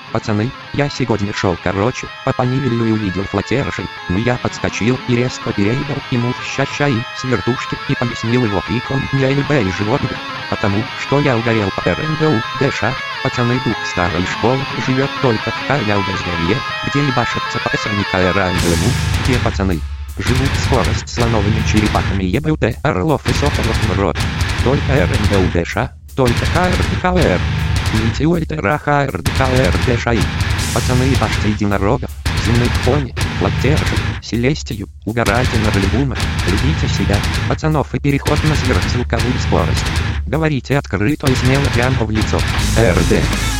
Пацаны, я сегодня шел по Панивелю и увидел флотершей, но я подскочил и резко передал ему ща-ща и с вертушки и пояснил его криком «Я любые животных», потому что я угорел по РНГУ, ДШ. Пацаны, дух старой школы живет только в Кайлялдезверье, где ебашатся по СНК РНГУ, где пацаны живут скорость слоновыми черепахами ебут орлов и соколов в рот. Только РНГУ ДШ, только КРДКР. РДКР. Пацаны, ебашьте единорогов, земных пони, флотерши, селестию, угорайте на рыбумах, любите себя, пацанов и переход на сверхзвуковую скорость. Говорите открыто и смело прямо в лицо. РД.